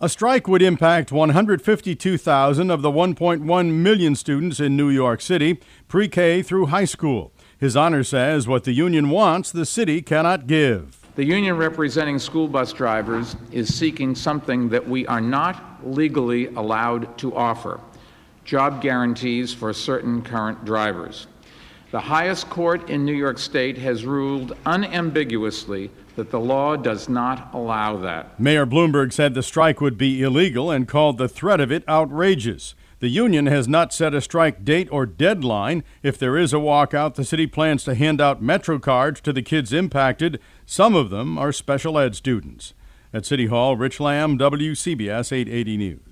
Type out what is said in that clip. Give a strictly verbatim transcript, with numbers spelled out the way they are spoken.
A strike would impact one hundred fifty-two thousand of the one point one million students in New York City, pre-K through high school. His Honor says what the union wants, the city cannot give. The union representing school bus drivers is seeking something that we are not legally allowed to offer: job guarantees for certain current drivers. The highest court in New York State has ruled unambiguously that the law does not allow that. Mayor Bloomberg said the strike would be illegal and called the threat of it outrageous. The union has not set a strike date or deadline. If there is a walkout, the city plans to hand out Metro cards to the kids impacted. Some of them are special ed students. At City Hall, Rich Lamb, W C B S eight eighty News.